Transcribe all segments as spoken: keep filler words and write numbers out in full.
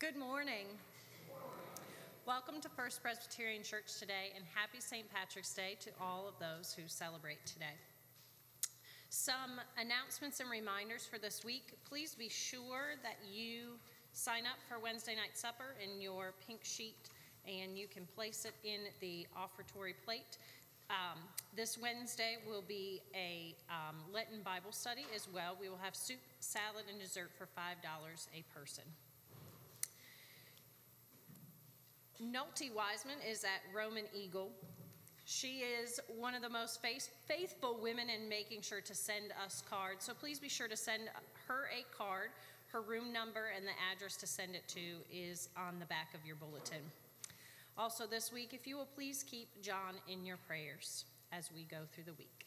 Good morning. Welcome to First Presbyterian Church today, and happy Saint Patrick's Day to all of those who celebrate today. Some announcements and reminders for this week. Please be sure that you sign up for Wednesday night supper in your pink sheet, and you can place it in the offertory plate. Um, this Wednesday will be a um, Lenten Bible study as well. We will have soup, salad, and dessert for five dollars a person. Nolte Wiseman is at Roman Eagle. She is one of the most faithful women in making sure to send us cards. So please be sure to send her a card. Her room number and the address to send it to is on the back of your bulletin. Also this week, if you will please keep John in your prayers as we go through the week.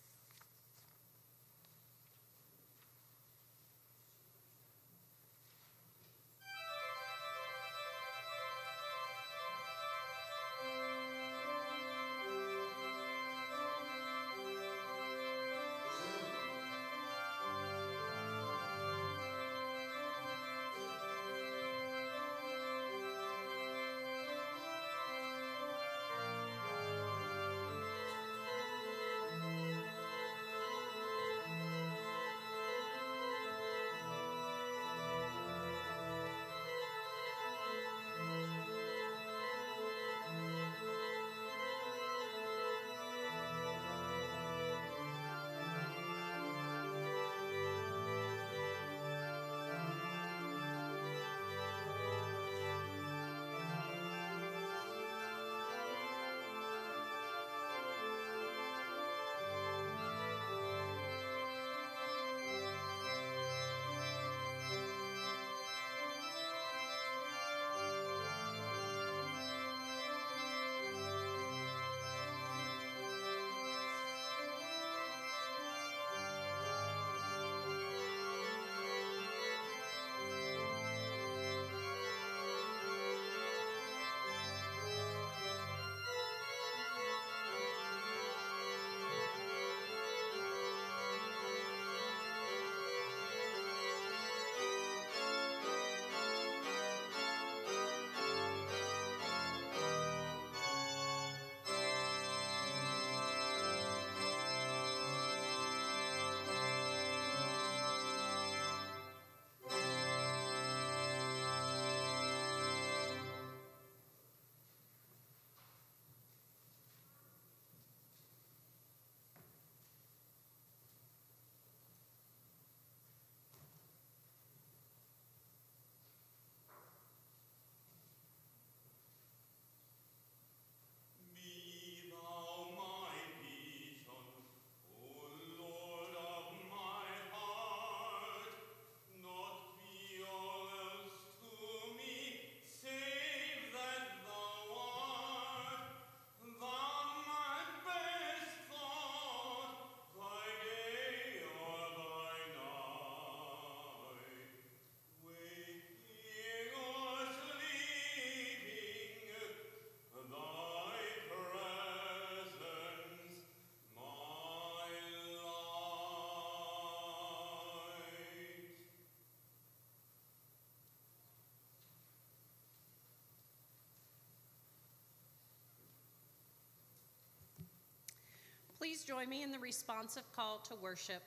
Please join me in the responsive call to worship.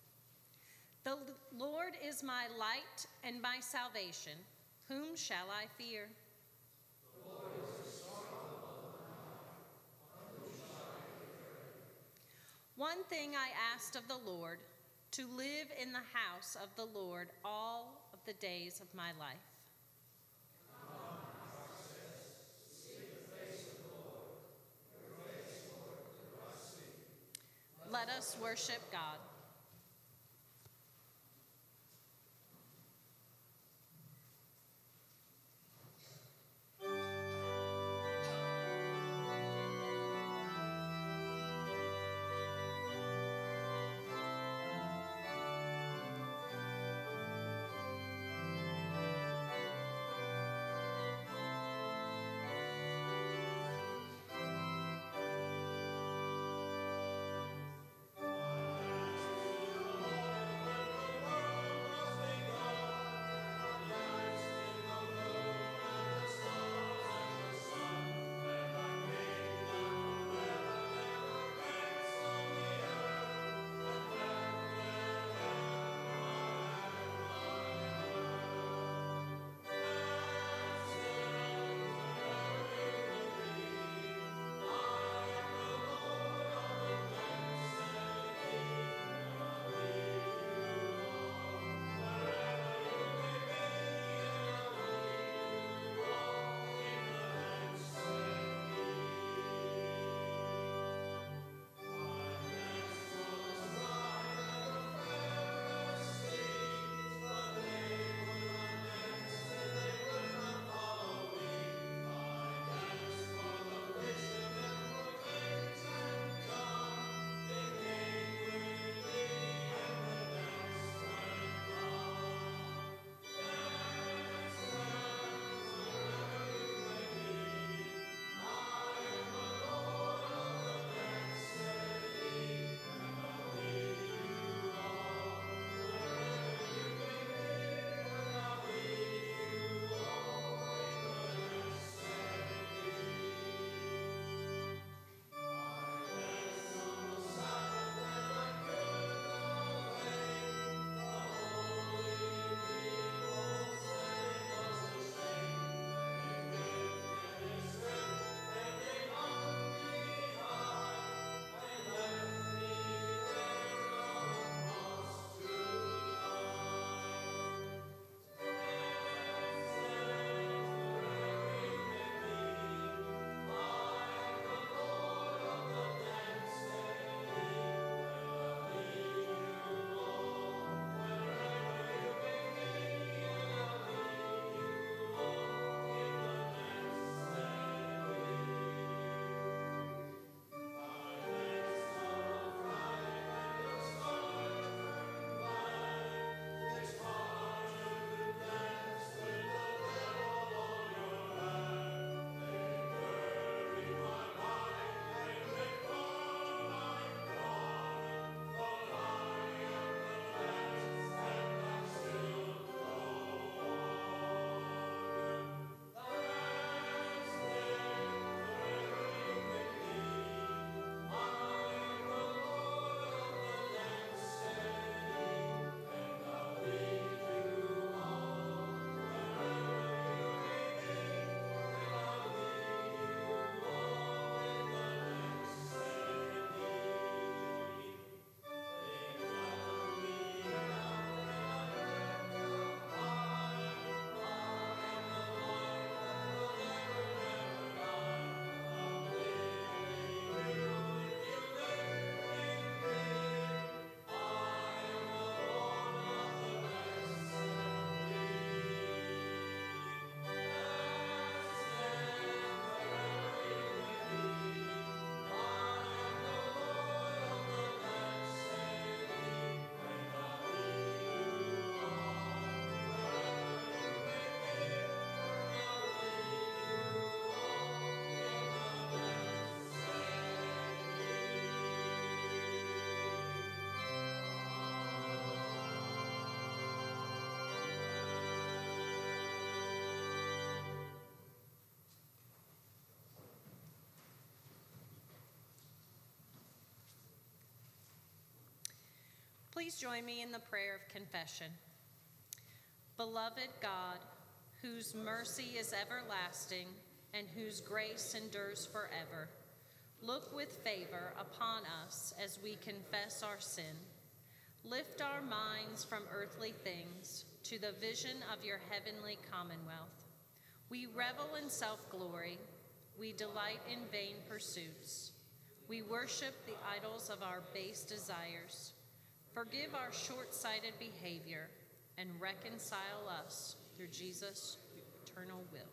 The Lord is my light and my salvation. Whom shall I fear? The Lord is the stronghold of mine. Of whom shall I be afraid? One thing I asked of the Lord, to live in the house of the Lord all of the days of my life. Let us worship God. My Please join me in the prayer of confession. Beloved God, whose mercy is everlasting and whose grace endures forever, look with favor upon us as we confess our sin. Lift our minds from earthly things to the vision of your heavenly commonwealth. We revel in self-glory. We delight in vain pursuits. We worship the idols of our base desires. Forgive our short-sighted behavior and reconcile us through Jesus' eternal will.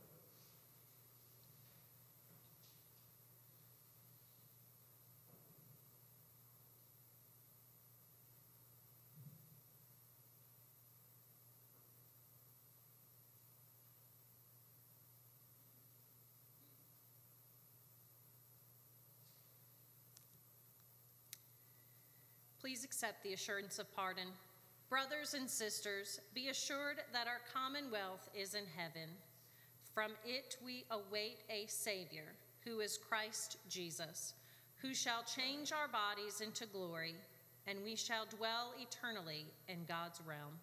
Please accept the assurance of pardon. Brothers and sisters, be assured that our commonwealth is in heaven. From it we await a Savior, who is Christ Jesus, who shall change our bodies into glory, and we shall dwell eternally in God's realm.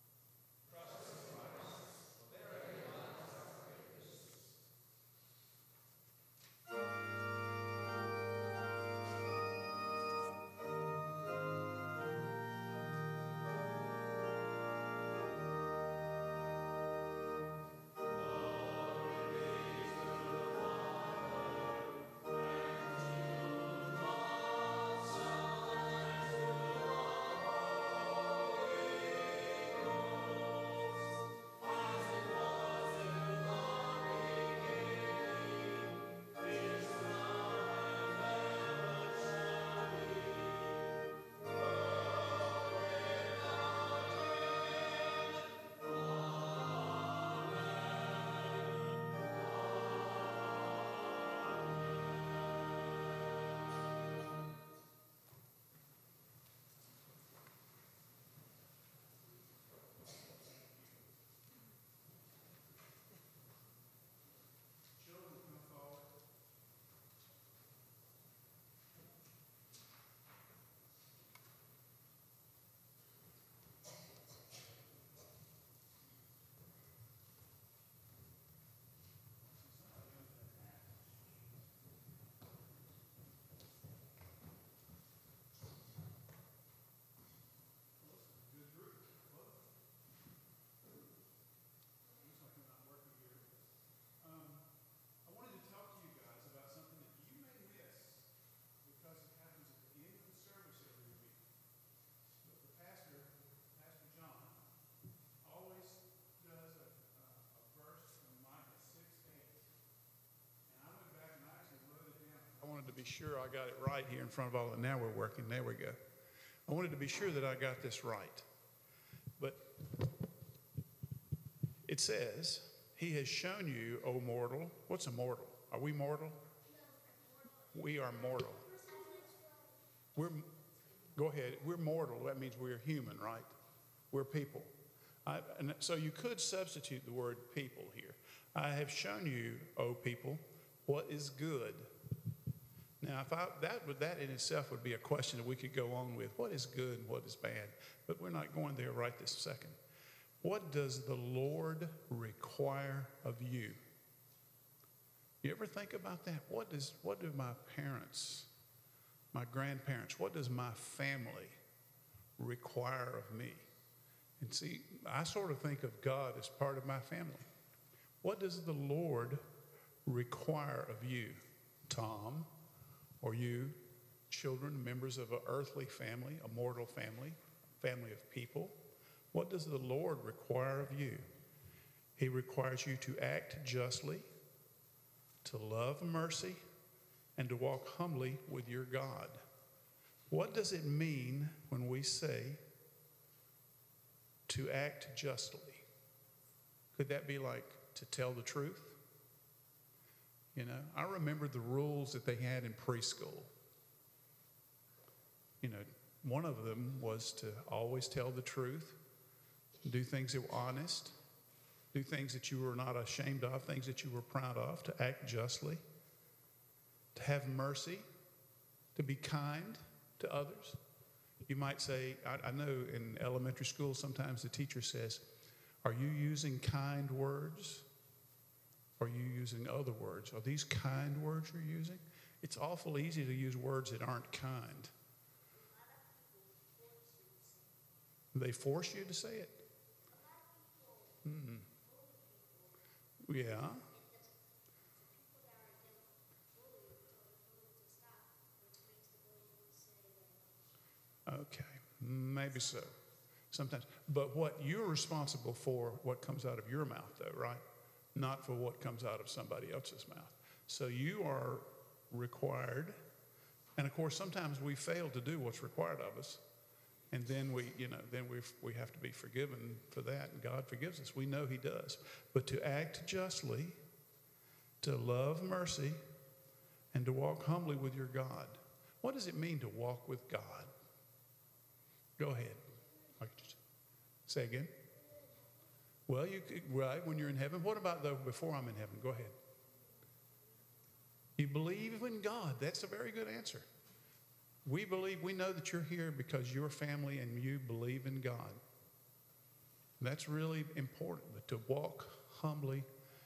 I wanted to be sure I got it right here in front of all the, now we're working, there we go. I wanted to be sure that I got this right. But it says, he has shown you, O mortal. What's a mortal? Are we mortal? We are mortal. We're, go ahead, we're mortal. That means we're human, right? We're people. I, and so you could substitute the word people here. I have shown you, O people, what is good. Now, if I, that would that in itself would be a question that we could go on with. What is good and what is bad? But we're not going there right this second. What does the Lord require of you? You ever think about that? What does what do my parents, my grandparents, what does my family require of me? And see, I sort of think of God as part of my family. What does the Lord require of you, Tom? Or you, children, members of an earthly family, a mortal family, family of people, what does the Lord require of you? He requires you to act justly, to love mercy, and to walk humbly with your God. What does it mean when we say to act justly? Could that be like to tell the truth? You know, I remember the rules that they had in preschool. You know, one of them was to always tell the truth, do things that were honest, do things that you were not ashamed of, things that you were proud of, to act justly, to have mercy, to be kind to others. You might say, I, I know in elementary school sometimes the teacher says, are you using kind words? Are you using other words? Are these kind words you're using? It's awful easy to use words that aren't kind. They force you to say it. Mm. Yeah. Okay, maybe so. Sometimes. But what you're responsible for, what comes out of your mouth, though, right? Not for what comes out of somebody else's mouth. So you are required, and of course, sometimes we fail to do what's required of us. And then we, you know, then we we have to be forgiven for that, and God forgives us. We know He does. But to act justly, to love mercy, and to walk humbly with your God. What does it mean to walk with God? Go ahead. Say again. Well, you could, right, when you're in heaven. What about though before I'm in heaven? Go ahead. You believe in God. That's a very good answer. We believe, we know that you're here because your family and you believe in God. That's really important, but to walk humbly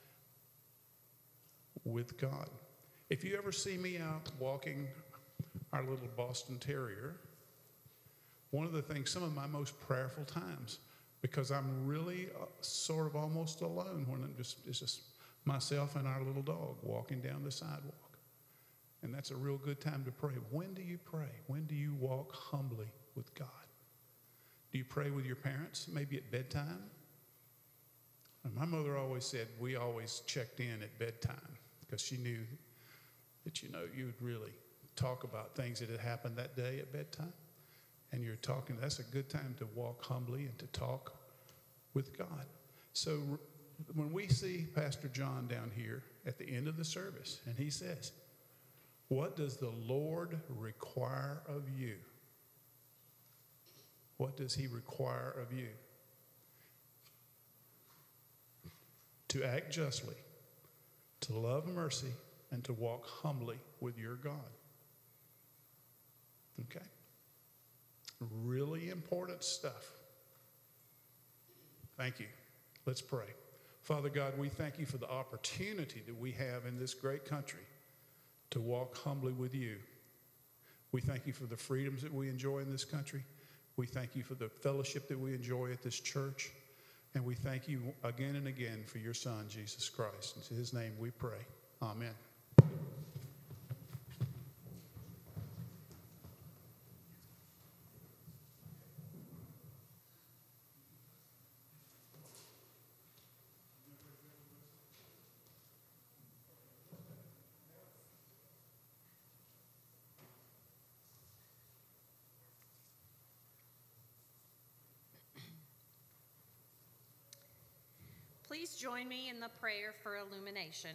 with God. If you ever see me out walking our little Boston Terrier, one of the things, some of my most prayerful times, because I'm really uh, sort of almost alone when I'm just, it's just myself and our little dog walking down the sidewalk. And that's a real good time to pray. When do you pray? When do you walk humbly with God? Do you pray with your parents, maybe at bedtime? And my mother always said we always checked in at bedtime because she knew that, you know, you would really talk about things that had happened that day at bedtime. And you're talking, that's a good time to walk humbly and to talk with God. So when we see Pastor John down here at the end of the service, and he says, what does the Lord require of you? What does He require of you? To act justly, to love mercy, and to walk humbly with your God. Okay? Really important stuff. Thank you. Let's pray. Father God, we thank you for the opportunity that we have in this great country to walk humbly with you. We thank you for the freedoms that we enjoy in this country. We thank you for the fellowship that we enjoy at this church. And we thank you again and again for your Son, Jesus Christ. In His name we pray. Amen. Please join me in the prayer for illumination.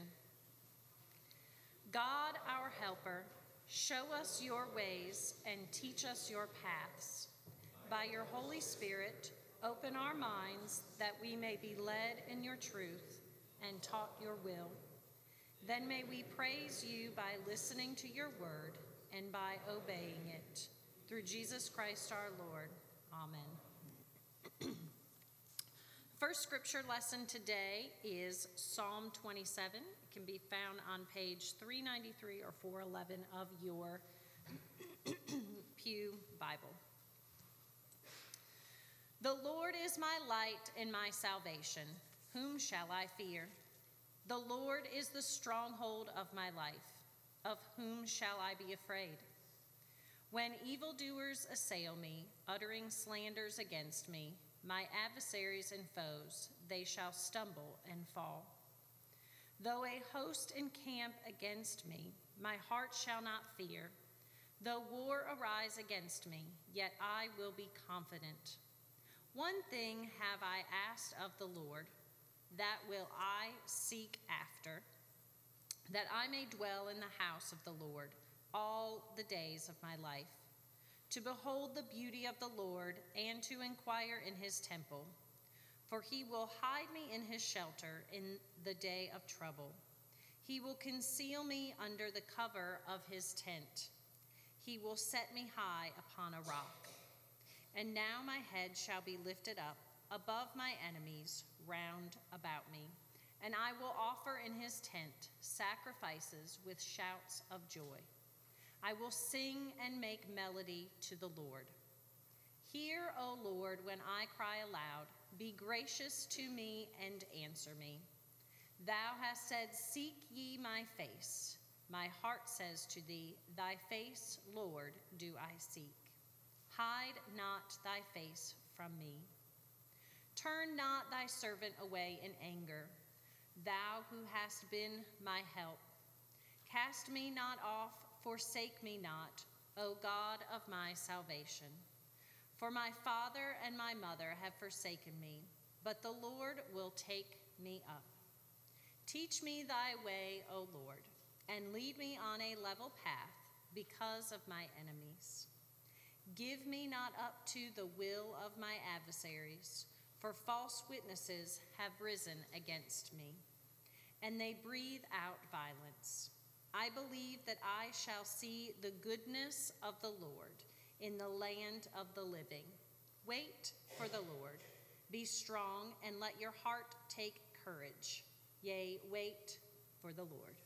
God, our helper, show us your ways and teach us your paths. By your Holy Spirit, open our minds that we may be led in your truth and taught your will. Then may we praise you by listening to your word and by obeying it. Through Jesus Christ our Lord. Amen. First scripture lesson today is Psalm twenty-seven. It can be found on page three ninety-three or four eleven of your Pew Bible. The Lord is my light and my salvation. Whom shall I fear? The Lord is the stronghold of my life. Of whom shall I be afraid? When evildoers assail me, uttering slanders against me, my adversaries and foes, they shall stumble and fall. Though a host encamp against me, my heart shall not fear. Though war arise against me, yet I will be confident. One thing have I asked of the Lord, that will I seek after, that I may dwell in the house of the Lord all the days of my life, to behold the beauty of the Lord and to inquire in his temple. For he will hide me in his shelter in the day of trouble. He will conceal me under the cover of his tent. He will set me high upon a rock. And now my head shall be lifted up above my enemies round about me, and I will offer in his tent sacrifices with shouts of joy. I will sing and make melody to the Lord. Hear, O Lord, when I cry aloud. Be gracious to me and answer me. Thou hast said, seek ye my face. My heart says to thee, thy face, Lord, do I seek. Hide not thy face from me. Turn not thy servant away in anger, thou who hast been my help. Cast me not off, forsake me not, O God of my salvation. For my father and my mother have forsaken me, but the Lord will take me up. Teach me thy way, O Lord, and lead me on a level path because of my enemies. Give me not up to the will of my adversaries, for false witnesses have risen against me, and they breathe out violence. I believe that I shall see the goodness of the Lord in the land of the living. Wait for the Lord. Be strong, and let your heart take courage. Yea, wait for the Lord.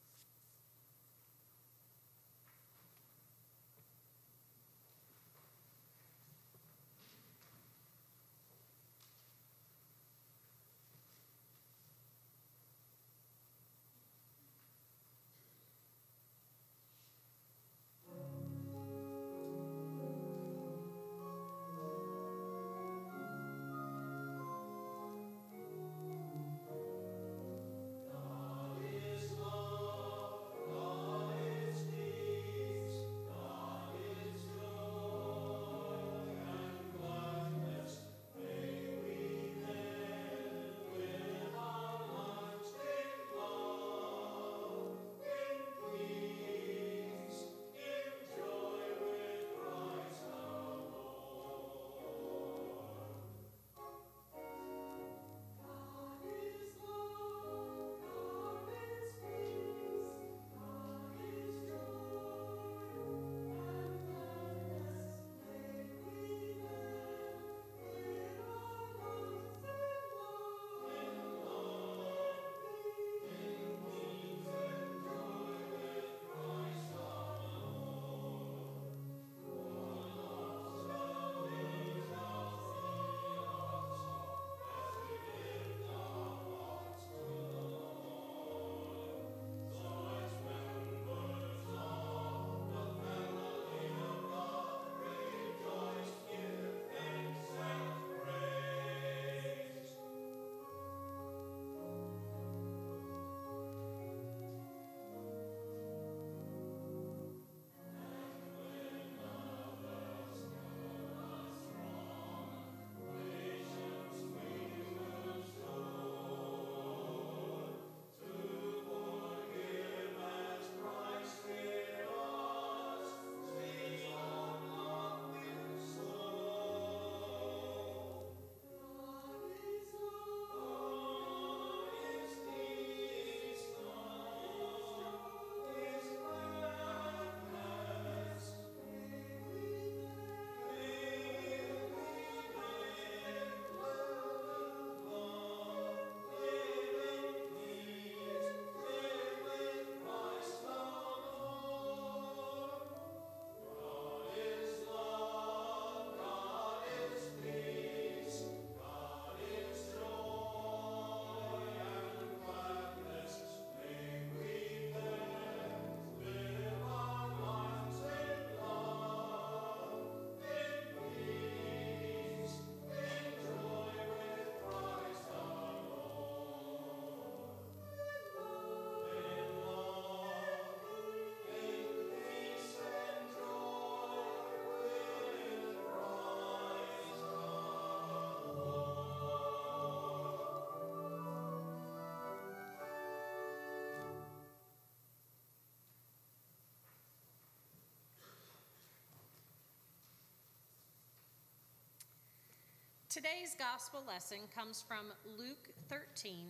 Today's gospel lesson comes from Luke thirteen,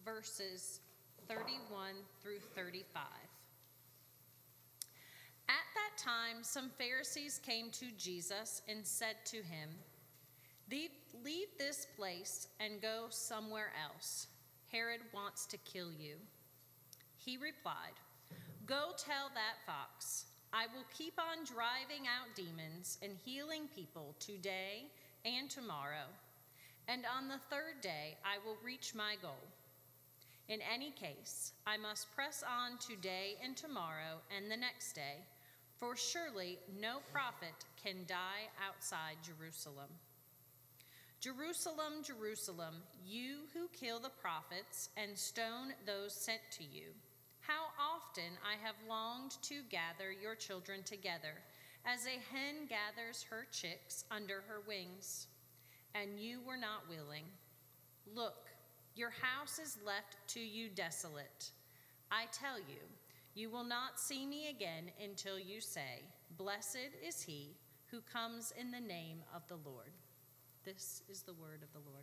verses thirty-one through thirty-five. At that time, some Pharisees came to Jesus and said to him, "Leave, leave this place and go somewhere else. Herod wants to kill you." He replied, "Go tell that fox, I will keep on driving out demons and healing people today and tomorrow, and on the third day I will reach my goal. In any case, I must press on today and tomorrow and the next day, for surely no prophet can die outside Jerusalem. Jerusalem, Jerusalem, you who kill the prophets and stone those sent to you. How often I have longed to gather your children together, as a hen gathers her chicks under her wings, and you were not willing. Look, your house is left to you desolate. I tell you, you will not see me again until you say, 'Blessed is he who comes in the name of the Lord.'" This is the word of the Lord.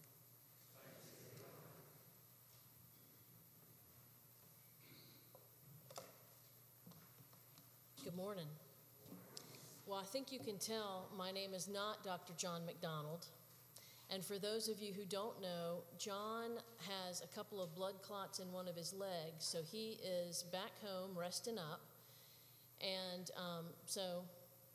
Good morning. Well, I think you can tell my name is not Doctor John McDonald. And for those of you who don't know, John has a couple of blood clots in one of his legs, so he is back home resting up. And um, so,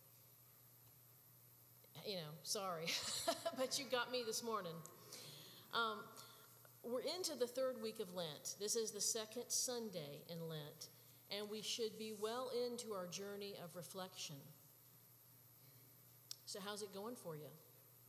you know, sorry, but you got me this morning. Um, we're into the third week of Lent. This is the second Sunday in Lent, and we should be well into our journey of reflection. So how's it going for you?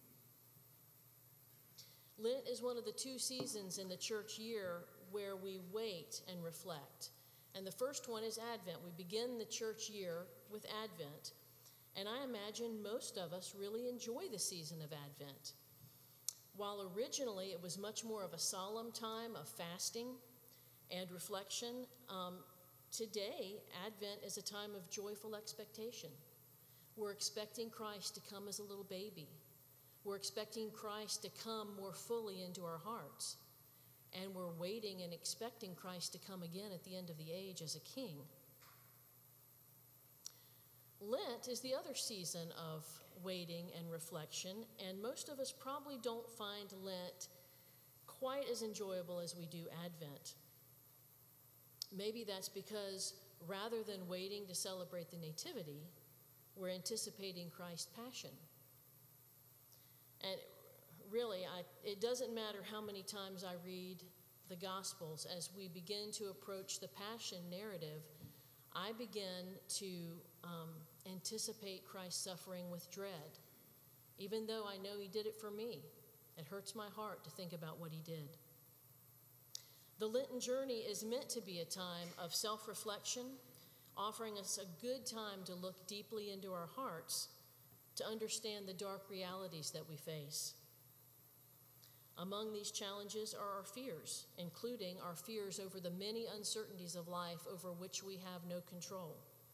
Lent is one of the two seasons in the church year where we wait and reflect. And the first one is Advent. We begin the church year with Advent. And I imagine most of us really enjoy the season of Advent. While originally it was much more of a solemn time of fasting and reflection, um, today Advent is a time of joyful expectation. We're expecting Christ to come as a little baby. We're expecting Christ to come more fully into our hearts. And we're waiting and expecting Christ to come again at the end of the age as a king. Lent is the other season of waiting and reflection, and most of us probably don't find Lent quite as enjoyable as we do Advent. Maybe that's because rather than waiting to celebrate the Nativity, we're anticipating Christ's passion. And really, I, it doesn't matter how many times I read the Gospels, as we begin to approach the Passion narrative, I begin to um, anticipate Christ's suffering with dread. Even though I know he did it for me, it hurts my heart to think about what he did. The Lenten journey is meant to be a time of self-reflection, offering us a good time to look deeply into our hearts, to understand the dark realities that we face. Among these challenges are our fears, including our fears over the many uncertainties of life over which we have no control.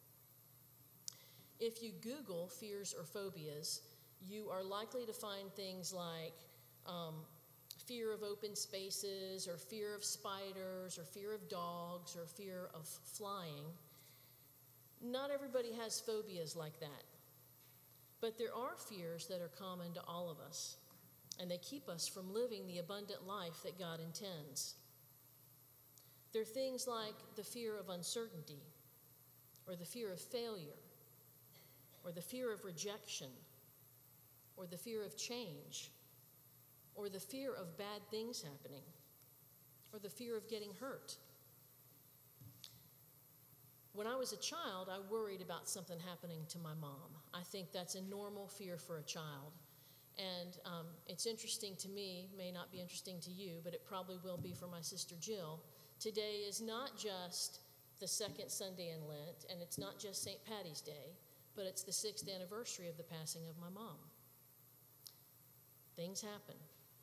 If you Google fears or phobias, you are likely to find things like um, fear of open spaces, or fear of spiders, or fear of dogs, or fear of flying. Not everybody has phobias like that. But there are fears that are common to all of us, and they keep us from living the abundant life that God intends. There are things like the fear of uncertainty, or the fear of failure, or the fear of rejection, or the fear of change, or the fear of bad things happening, or the fear of getting hurt. When I was a child, I worried about something happening to my mom. I think that's a normal fear for a child. And um, it's interesting to me, may not be interesting to you, but it probably will be for my sister Jill. Today is not just the second Sunday in Lent, and it's not just Saint Patty's Day, but it's the sixth anniversary of the passing of my mom. Things happen.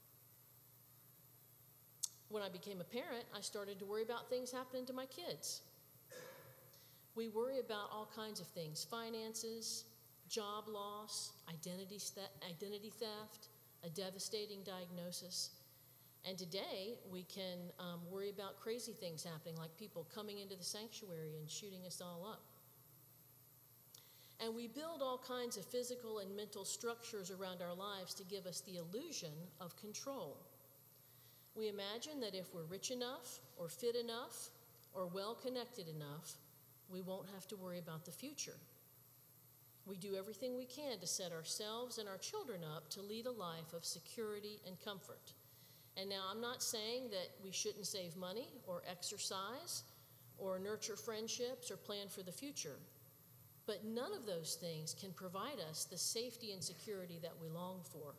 When I became a parent, I started to worry about things happening to my kids. We worry about all kinds of things: finances, job loss, identity, identity theft, a devastating diagnosis. And today, we can um, worry about crazy things happening, like people coming into the sanctuary and shooting us all up. And we build all kinds of physical and mental structures around our lives to give us the illusion of control. We imagine that if we're rich enough, or fit enough, or well-connected enough, we won't have to worry about the future. We do everything we can to set ourselves and our children up to lead a life of security and comfort. And now I'm not saying that we shouldn't save money or exercise or nurture friendships or plan for the future. But none of those things can provide us the safety and security that we long for.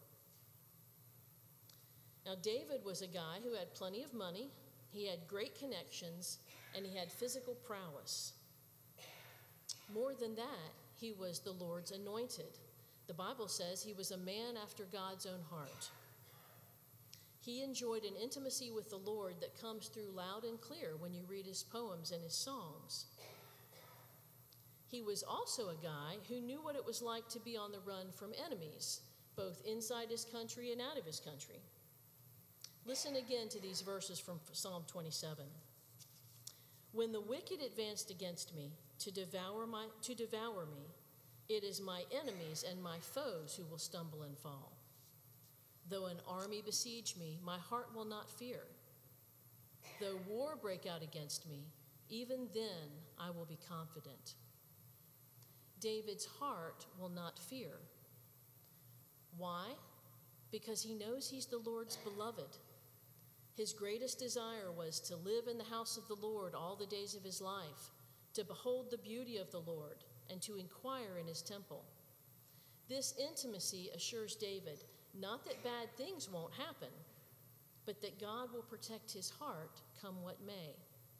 Now, David was a guy who had plenty of money, he had great connections, and he had physical prowess. More than that, he was the Lord's anointed. The Bible says he was a man after God's own heart. He enjoyed an intimacy with the Lord that comes through loud and clear when you read his poems and his songs. He was also a guy who knew what it was like to be on the run from enemies, both inside his country and out of his country. Listen again to these verses from Psalm twenty-seven. When the wicked advanced against me to devour my to devour me, it is my enemies and my foes who will stumble and fall. Though an army besiege me, my heart will not fear. Though war break out against me, even then I will be confident. David's heart will not fear. Why? Because he knows he's the Lord's beloved. His greatest desire was to live in the house of the Lord all the days of his life, to behold the beauty of the Lord, and to inquire in his temple. This intimacy assures David not that bad things won't happen, but that God will protect his heart come what may.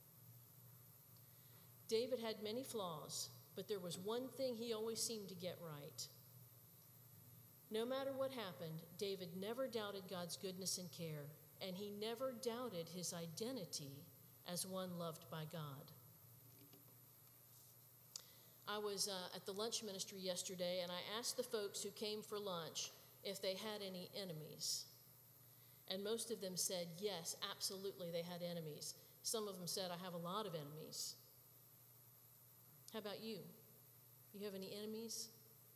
David had many flaws, but there was one thing he always seemed to get right. No matter what happened, David never doubted God's goodness and care, and he never doubted his identity as one loved by God. I was uh, at the lunch ministry yesterday, and I asked the folks who came for lunch if they had any enemies. And most of them said, yes, absolutely, they had enemies. Some of them said, I have a lot of enemies. How about you? You have any enemies?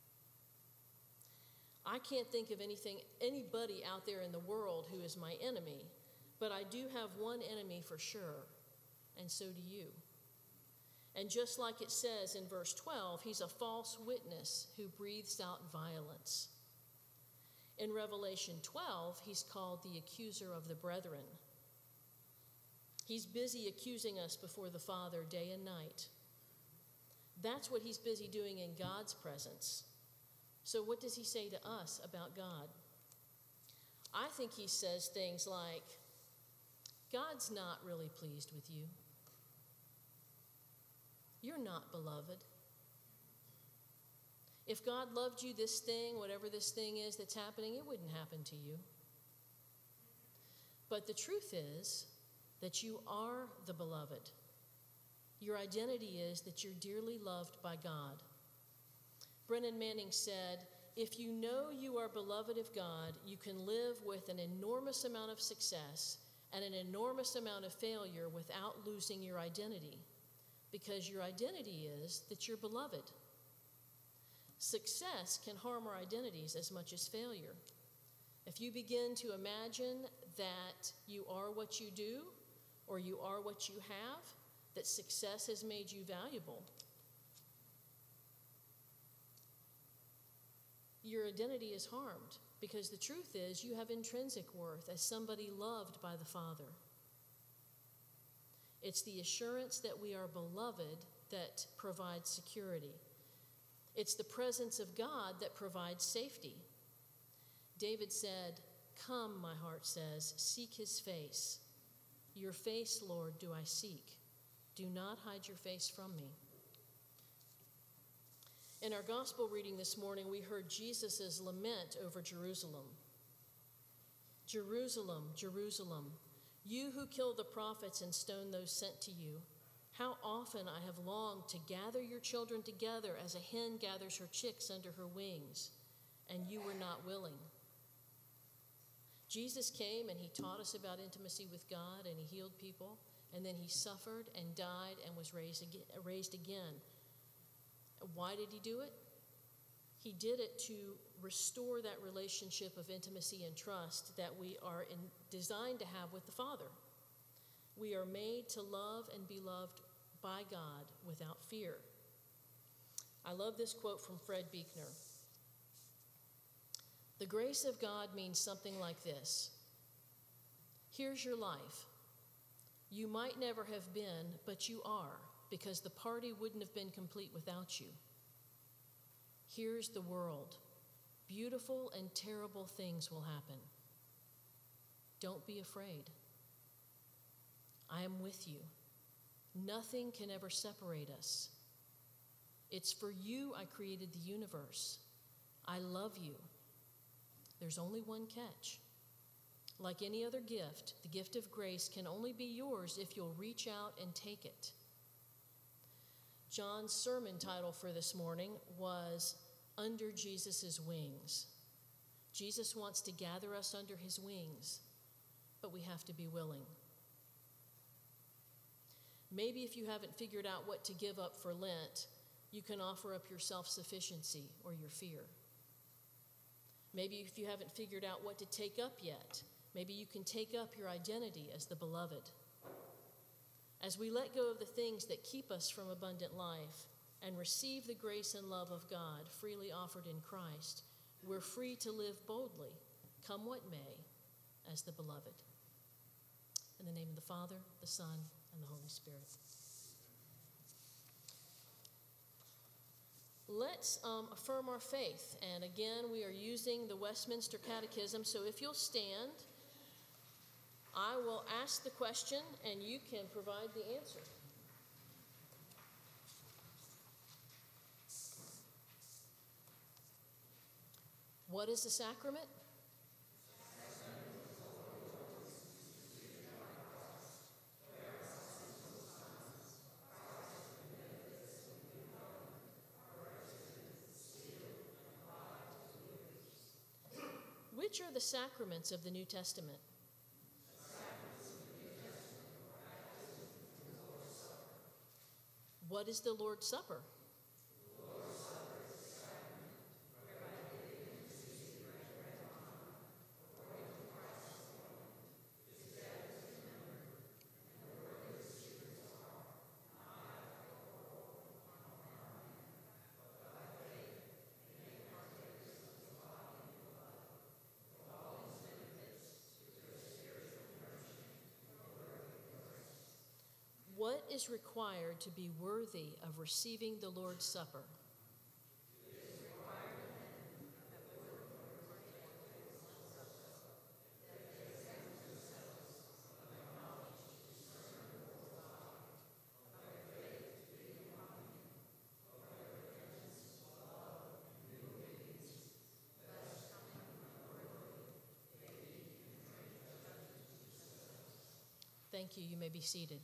I can't think of anything, anybody out there in the world who is my enemy, but I do have one enemy for sure, and so do you. And just like it says in verse twelve, he's a false witness who breathes out violence. In Revelation twelve, he's called the accuser of the brethren. He's busy accusing us before the Father day and night. That's what he's busy doing in God's presence. So what does he say to us about God? I think he says things like, God's not really pleased with you. You're not beloved. If God loved you, this thing, whatever this thing is that's happening, it wouldn't happen to you. But the truth is that you are the beloved. Your identity is that you're dearly loved by God. Brennan Manning said, if you know you are beloved of God, you can live with an enormous amount of success and an enormous amount of failure without losing your identity, because your identity is that you're beloved. Success can harm our identities as much as failure. If you begin to imagine that you are what you do or you are what you have, that success has made you valuable, your identity is harmed, because the truth is you have intrinsic worth as somebody loved by the Father. It's the assurance that we are beloved that provides security. It's the presence of God that provides safety. David said, come, my heart says, seek his face. Your face, Lord, do I seek. Do not hide your face from me. In our gospel reading this morning, we heard Jesus' lament over Jerusalem. Jerusalem, Jerusalem, you who kill the prophets and stone those sent to you, how often I have longed to gather your children together as a hen gathers her chicks under her wings, and you were not willing. Jesus came and he taught us about intimacy with God, and he healed people, and then he suffered and died and was raised again. Raised again. Why did he do it? He did it to restore that relationship of intimacy and trust that we are in, designed to have with the Father. We are made to love and be loved by God without fear. I love this quote from Fred Buechner. The grace of God means something like this. Here's your life. You might never have been, but you are, because the party wouldn't have been complete without you. Here's the world. Beautiful and terrible things will happen. Don't be afraid. I am with you. Nothing can ever separate us. It's for you I created the universe. I love you. There's only one catch. Like any other gift, the gift of grace can only be yours if you'll reach out and take it. John's sermon title for this morning was Under Jesus' Wings. Jesus wants to gather us under his wings, but we have to be willing. Maybe if you haven't figured out what to give up for Lent, you can offer up your self-sufficiency or your fear. Maybe if you haven't figured out what to take up yet, maybe you can take up your identity as the beloved. As we let go of the things that keep us from abundant life and receive the grace and love of God freely offered in Christ, we're free to live boldly, come what may, as the beloved. In the name of the Father, the Son, and the Holy Spirit. Let's um, affirm our faith. And again, we are using the Westminster Catechism. So if you'll stand, I will ask the question and you can provide the answer. What is the sacrament? Which are the sacraments of the New Testament? What is the Lord's Supper? What is required to be worthy of receiving the Lord's Supper? Thank you. You may be seated.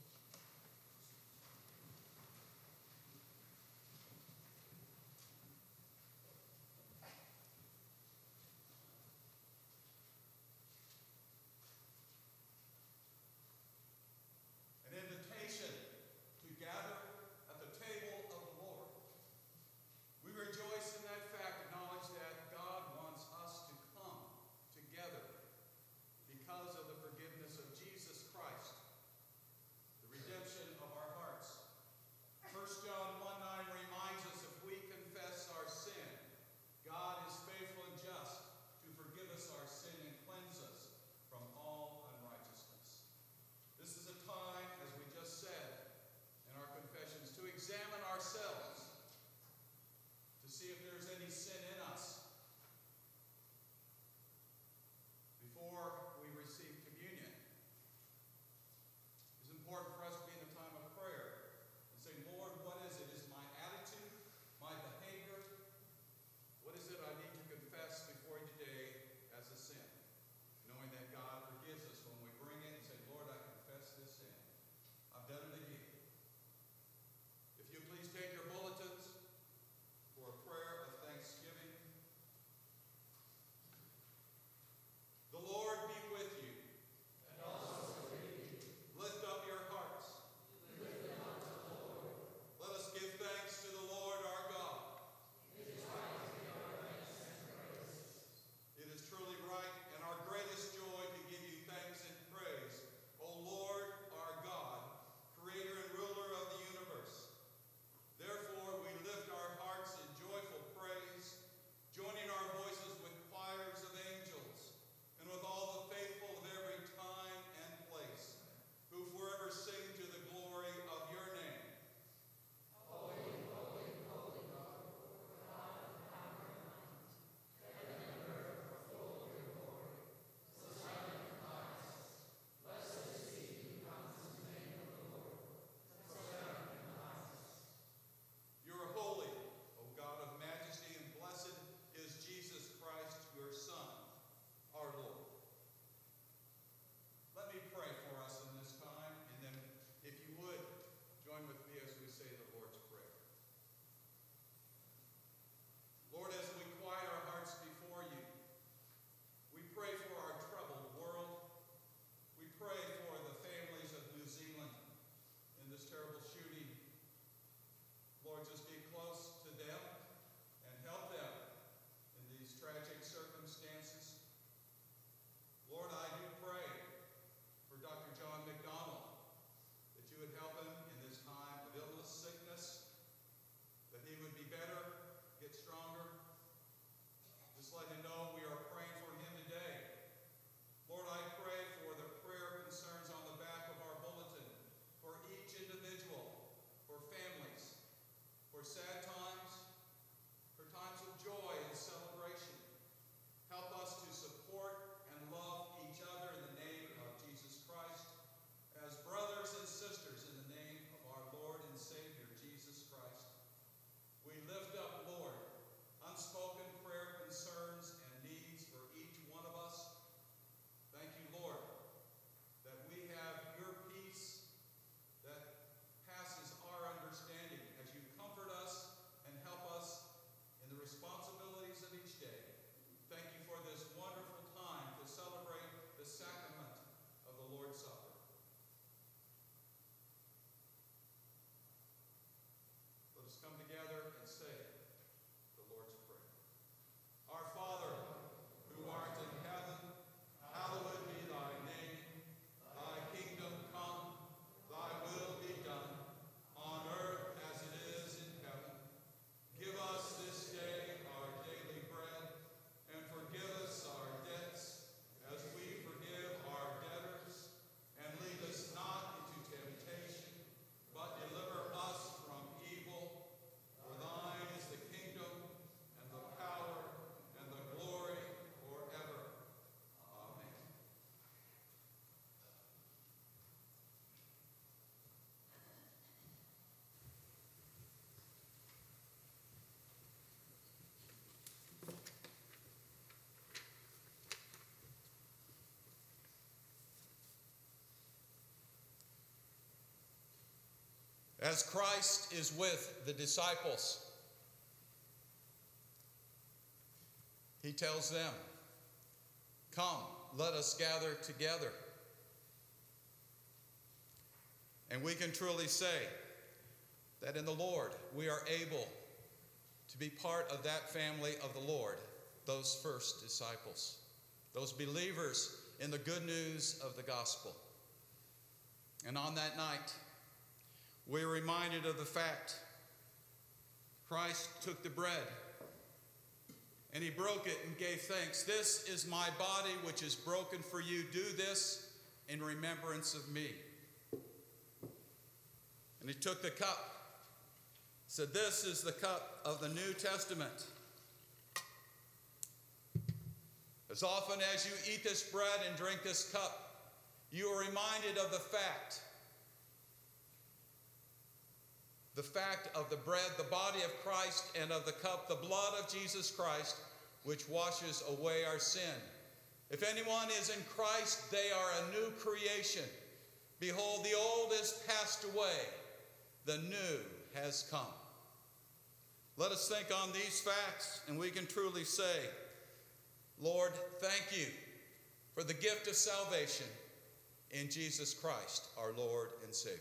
As Christ is with the disciples, he tells them, "Come, let us gather together." And we can truly say that in the Lord we are able to be part of that family of the Lord, those first disciples, those believers in the good news of the gospel. And on that night, we're reminded of the fact Christ took the bread and he broke it and gave thanks. "This is my body which is broken for you. Do this in remembrance of me." And he took the cup, said, "This is the cup of the New Testament. As often as you eat this bread and drink this cup, you are reminded of the fact, the fact of the bread, the body of Christ, and of the cup, the blood of Jesus Christ, which washes away our sin. If anyone is in Christ, they are a new creation. Behold, the old is passed away. The new has come." Let us think on these facts, and we can truly say, Lord, thank you for the gift of salvation in Jesus Christ, our Lord and Savior.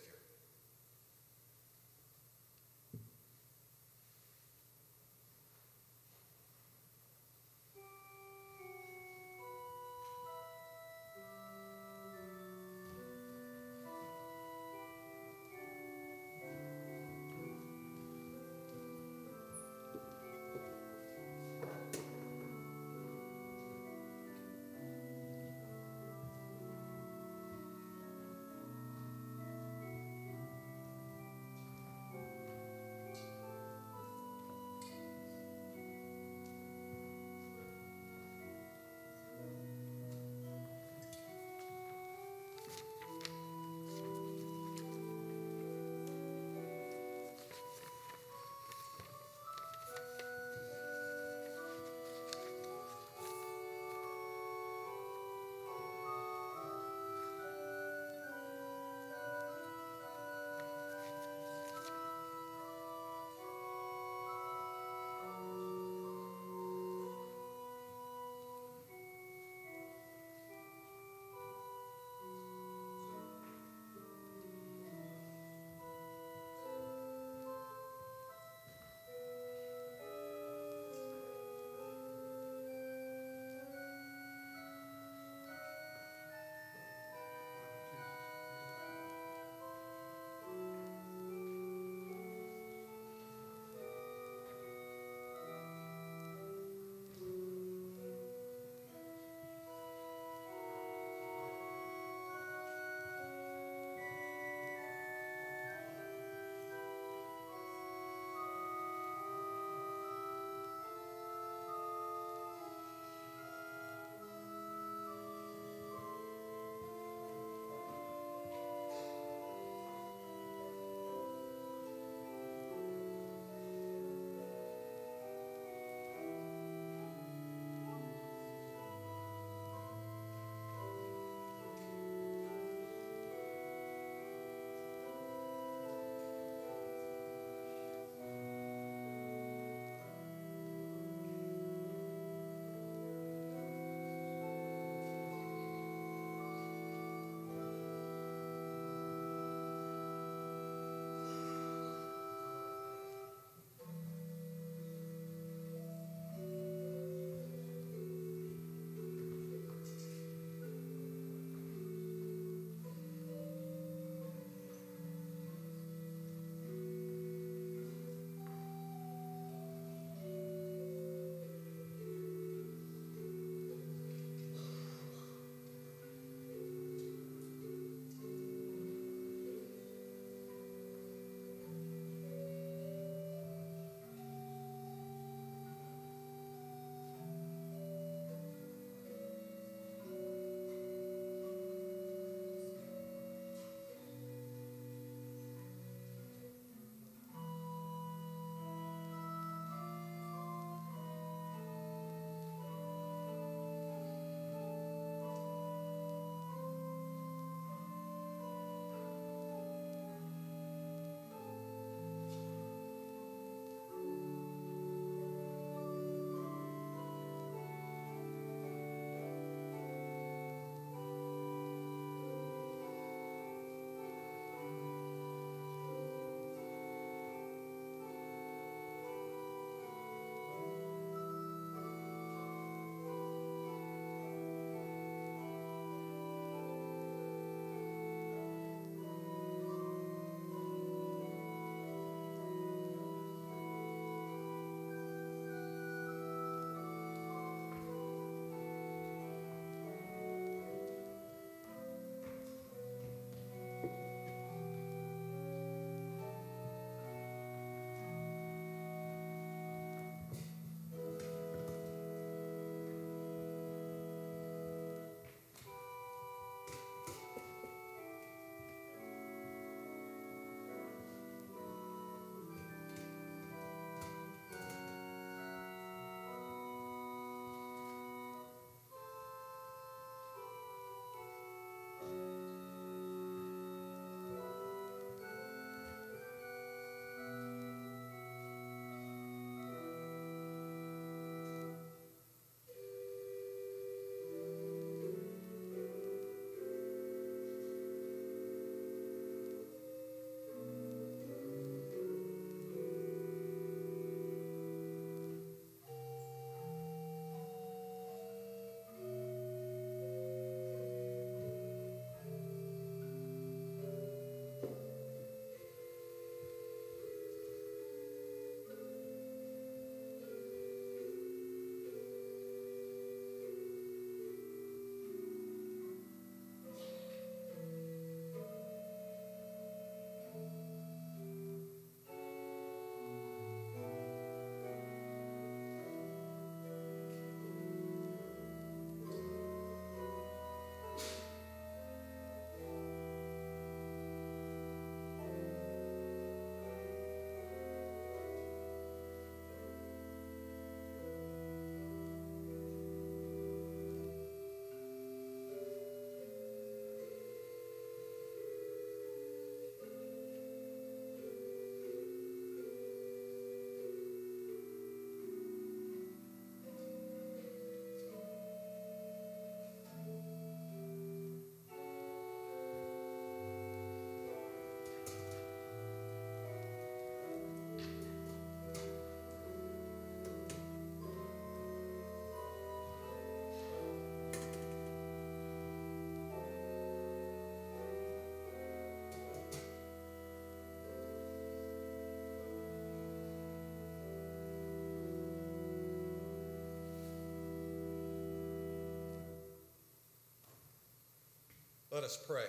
Let us pray.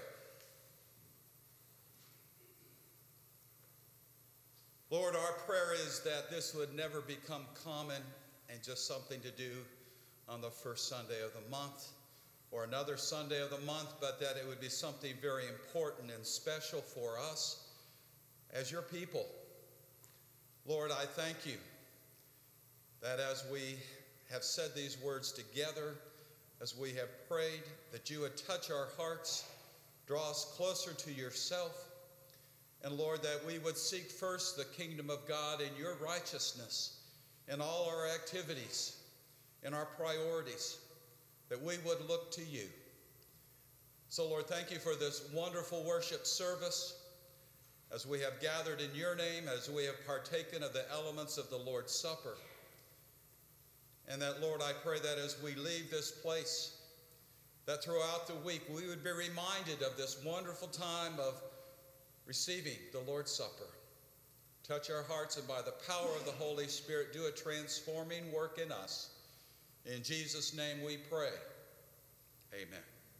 Lord, our prayer is that this would never become common and just something to do on the first Sunday of the month or another Sunday of the month, but that it would be something very important and special for us as your people. Lord, I thank you that as we have said these words together, as we have prayed, that you would touch our hearts, draw us closer to yourself, and Lord, that we would seek first the kingdom of God and your righteousness in all our activities, in our priorities, that we would look to you. So Lord, thank you for this wonderful worship service as we have gathered in your name, as we have partaken of the elements of the Lord's Supper. And that, Lord, I pray that as we leave this place, that throughout the week we would be reminded of this wonderful time of receiving the Lord's Supper. Touch our hearts, and by the power of the Holy Spirit, do a transforming work in us. In Jesus' name we pray. Amen.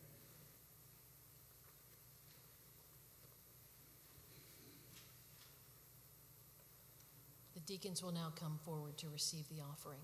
The deacons will now come forward to receive the offering.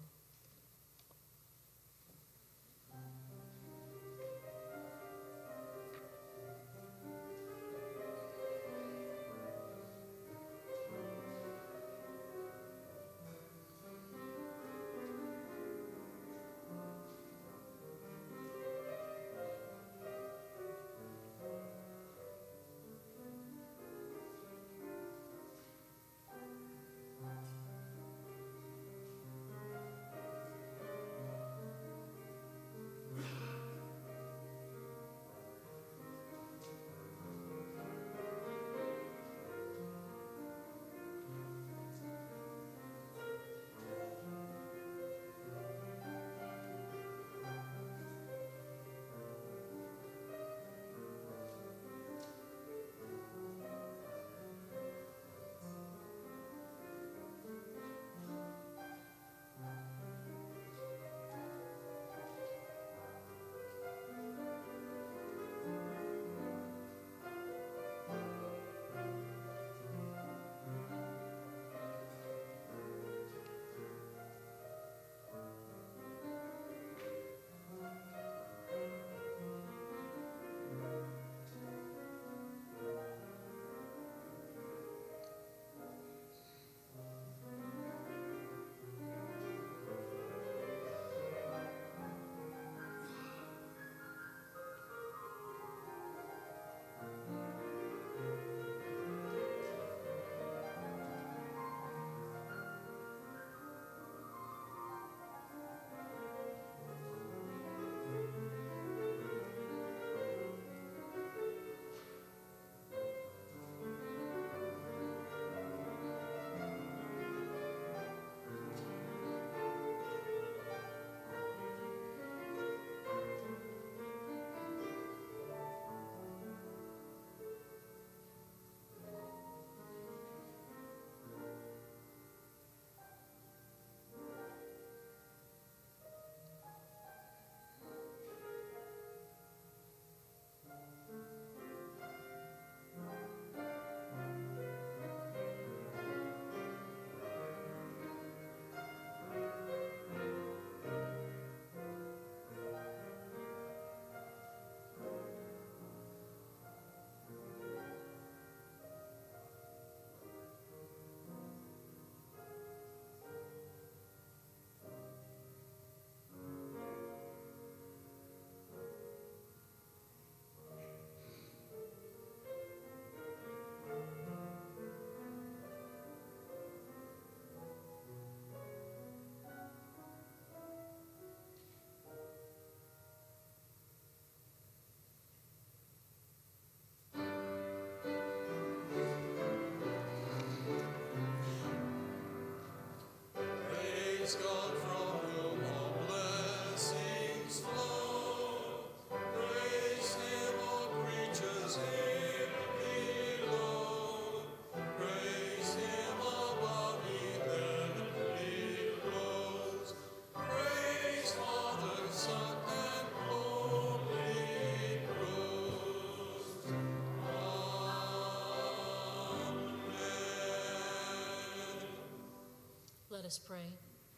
us pray.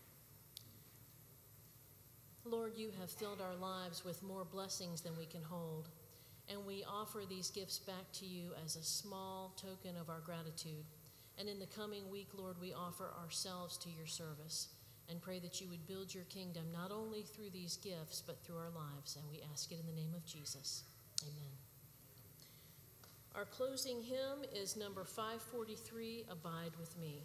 Lord, you have filled our lives with more blessings than we can hold, and we offer these gifts back to you as a small token of our gratitude. And in the coming week, Lord, we offer ourselves to your service and pray that you would build your kingdom not only through these gifts, but through our lives. And we ask it in the name of Jesus. Amen. Our closing hymn is number five forty-three, Abide with Me.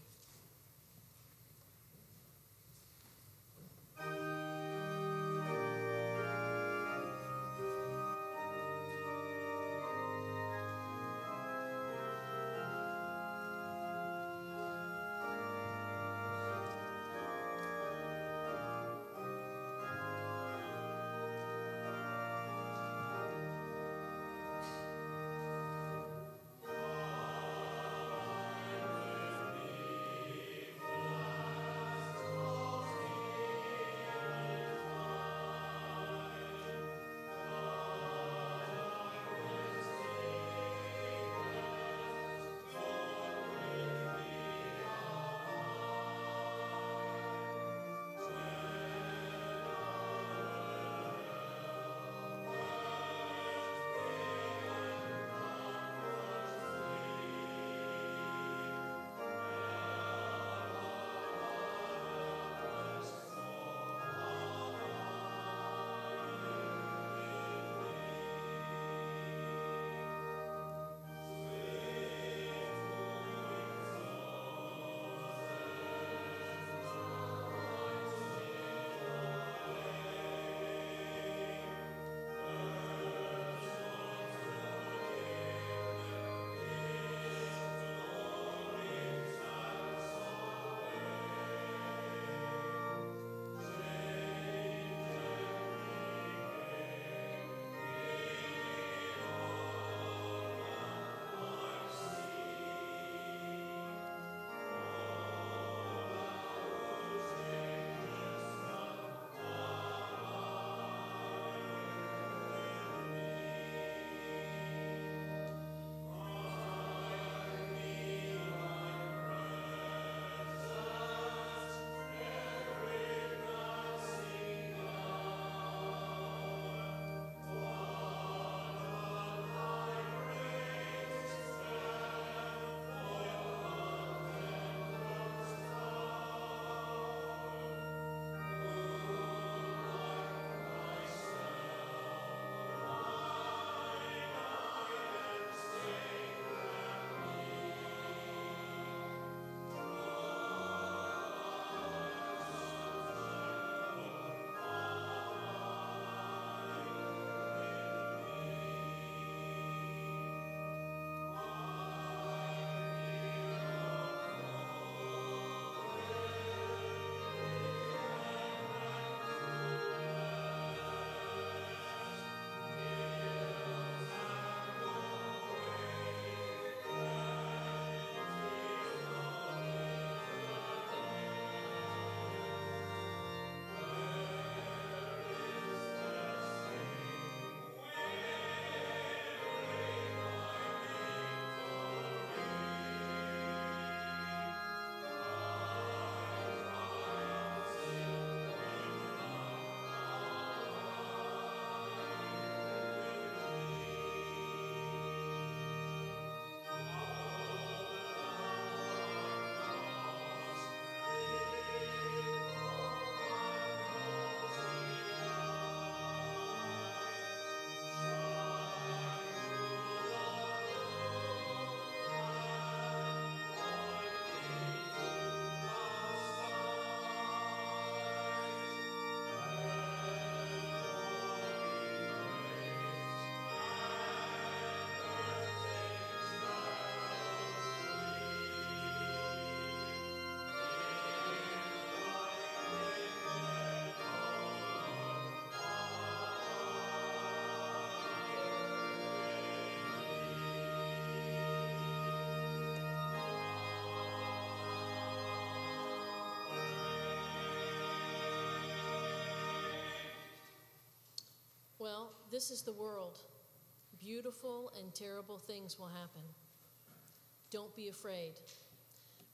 Well, this is the world. Beautiful and terrible things will happen. Don't be afraid.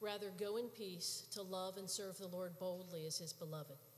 Rather, go in peace to love and serve the Lord boldly as his beloved.